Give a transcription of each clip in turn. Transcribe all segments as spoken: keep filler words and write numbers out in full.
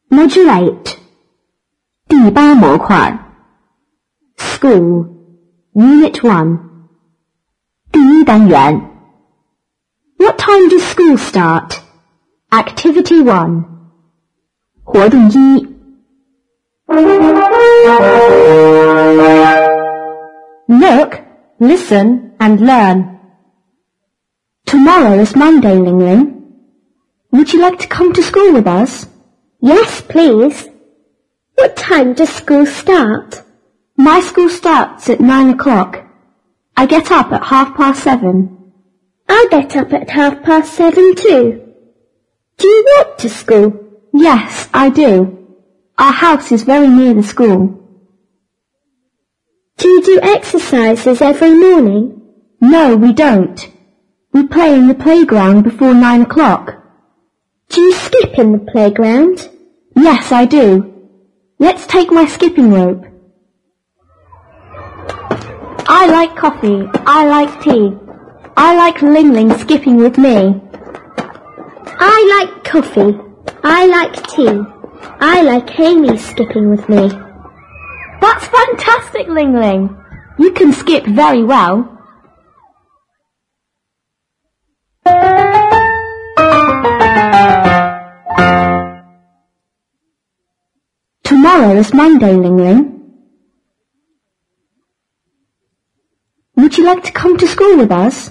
Module eight 第八模块 School Unit one 第一单元 What time does school start? Activity one 活动一 Look, listen and learn. Tomorrow is Monday, Ling Ling. Would you like to come to school with us? Yes, please. What time does school start? My school starts at nine o'clock. I get up at half past seven. I'll get up at half past seven too. Do you walk to school? Yes, I do. Our house is very near the school. Do you do exercises every morning? No, we don't. We play in the playground before nine o'clock. Do you skip in the playground? Yes, I do. Let's take my skipping rope. I like coffee. I like tea. I like Ling Ling skipping with me. I like coffee. I like tea. I like Amy skipping with me. That's fantastic, Ling Ling. You can skip very well. Tomorrow is Monday, Ling Ling. Would you like to come to school with us?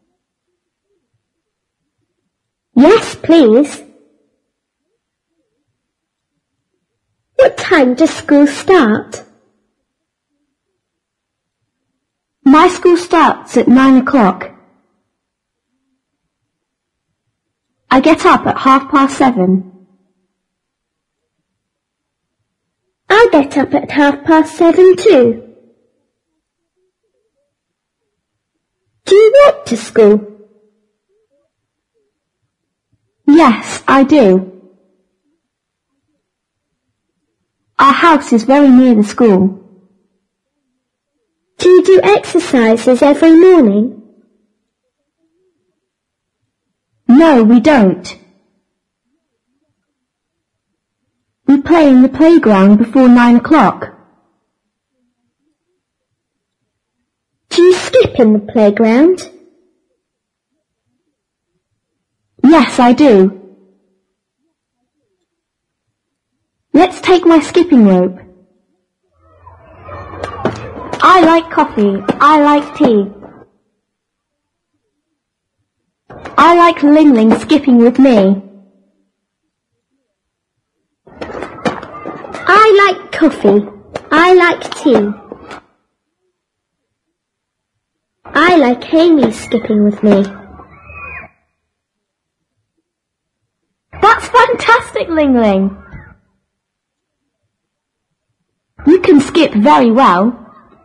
Yes, please. What time does school start? My school starts at nine o'clock. I get up at half past seven. I'll get up at half past seven too. Do you walk to school? Yes, I do. Our house is very near the school. Do you do exercises every morning? No, we don't. We play in the playground before nine o'clock. Do you skip in the playground? Yes, I do. Let's take my skipping rope. I like coffee. I like tea. I like Ling Ling skipping with me. I like coffee. I like tea. I like Amy skipping with me. That's fantastic, Ling Ling. You can skip very well.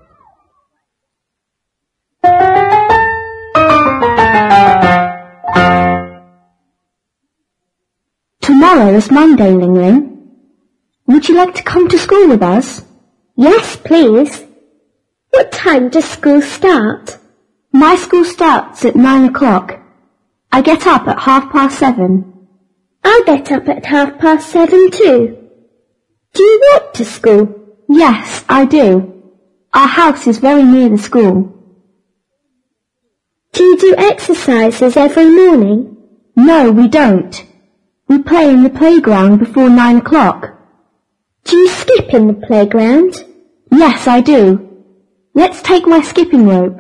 Tomorrow is Monday, Ling Ling. Would you like to come to school with us? Yes, please. What time does school start? My school starts at nine o'clock. I get up at half past seven. I'll get up at half past seven too. Do you walk to school? Yes, I do. Our house is very near the school. Do you do exercises every morning? No, we don't. We play in the playground before nine o'clock. Do you skip in the playground? Yes, I do. Let's take my skipping rope.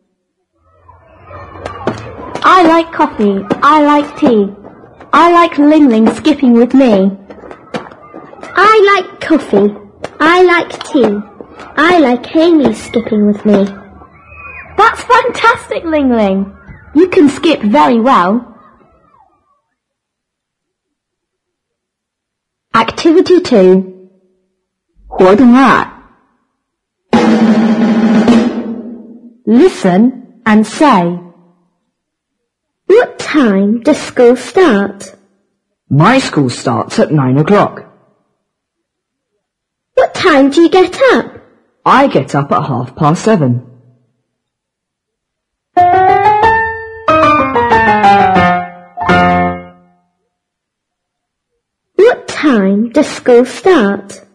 I like coffee. I like tea. I like Ling Ling skipping with me. I like coffee. I like tea. I like Amy skipping with me. That's fantastic, Ling Ling. You can skip very well. Activity two. 活动二 Listen and say. What time does school start? My school starts at nine o'clock. What time do you get up? I get up at half past seven. time does school start?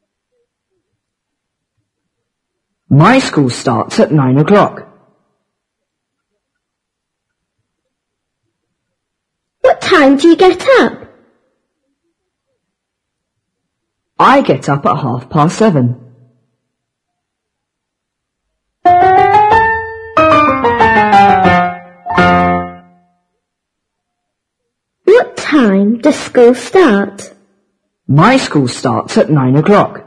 My school starts at nine o'clock. What time do you get up? I get up at half past seven. What time does school start? My school starts at nine o'clock.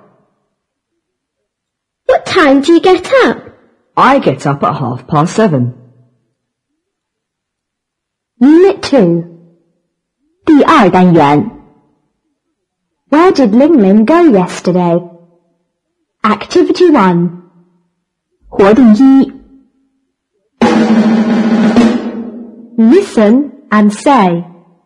What time do you get up? I get up at half past seven. Unit two 第二单元 Where did Ling Ling go yesterday? Activity one 活动一 Listen and say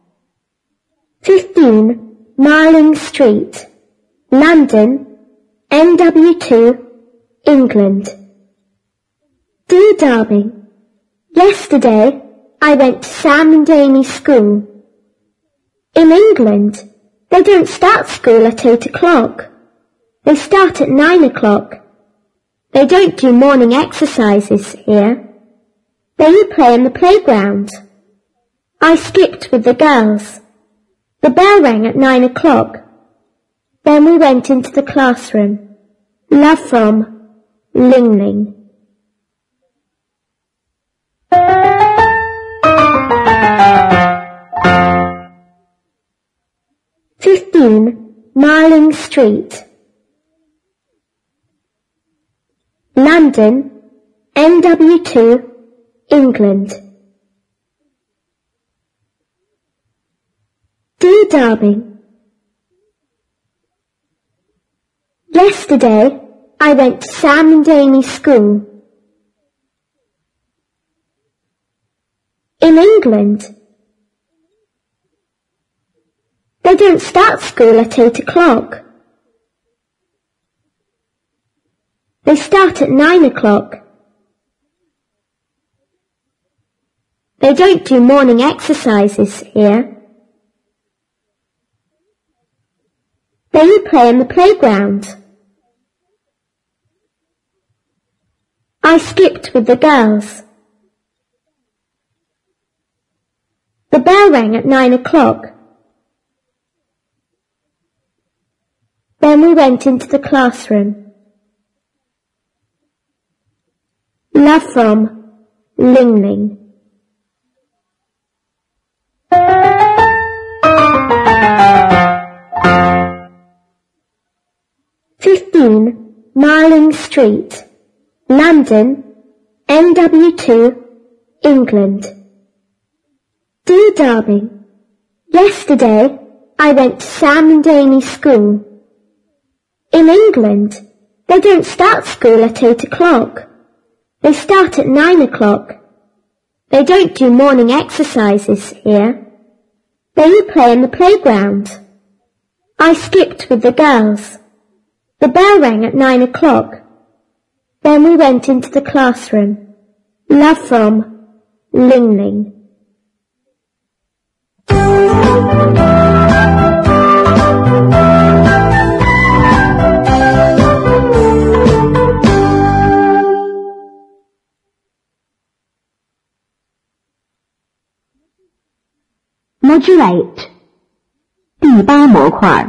fifteen Marling Street, London, N W two, England. Dear Darby, yesterday I went to Sam and Amy's school. In England, they don't start school at eight o'clock. They start at nine o'clock. They don't do morning exercises here. They play in the playground. I skipped with the girls. The bell rang at nine o'clock. Then we went into the classroom. Love from Ling Ling. fifteen Marling Street, London, N W two, England. Dear Darby, yesterday I went to Sam and Amy's school. In England, they don't start school at eight o'clock. They start at nine o'clock. They don't do morning exercises here. They play in the playground. I skipped with the girls. The bell rang at nine o'clock. Then we went into the classroom. Love from Ling Ling. fifteen Marling Street, London, N W two, England. Dear Darby, yesterday I went to Sam and Amy's school. In England, they don't start school at eight o'clock. They start at nine o'clock. They don't do morning exercises here. They play in the playground. I skipped with the girls. The bell rang at nine o'clock. Then we went into the classroom. Love from Ling Ling. Modulate 第八模块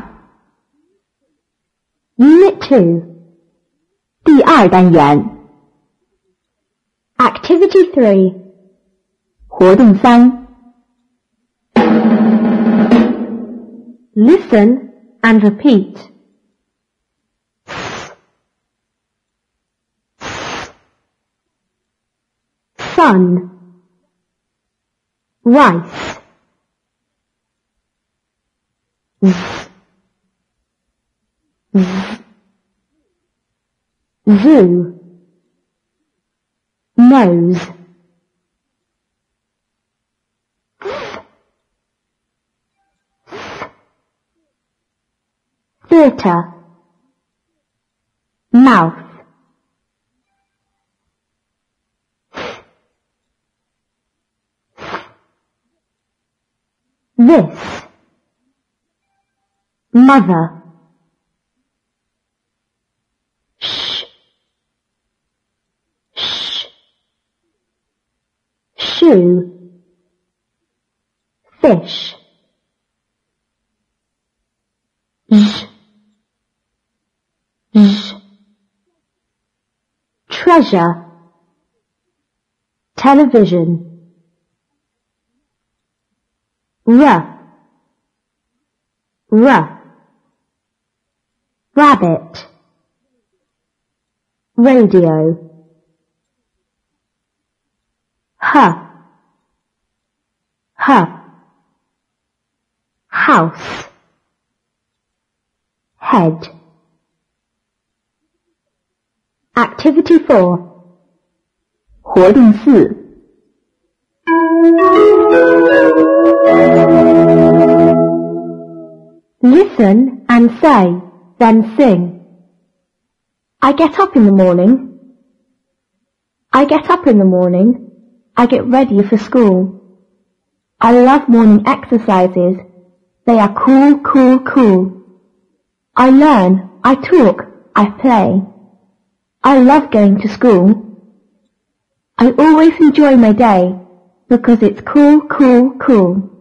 Unit two 第二单元 Activity three 活动三 Listen and repeat Sun Rice Zoo Nose Theatre Mouth This mother. Sh, sh, shoe, fish. Z, z, treasure, television. R, r, rabbit, radio. H, h, house, head. Activity four. 活动四 Listen and say, then sing. I get up in the morning. I get up in the morning. I get ready for school. I love morning exercises. They are cool, cool, cool. I learn, I talk, I play. I love going to school. I always enjoy my day because it's cool, cool, cool.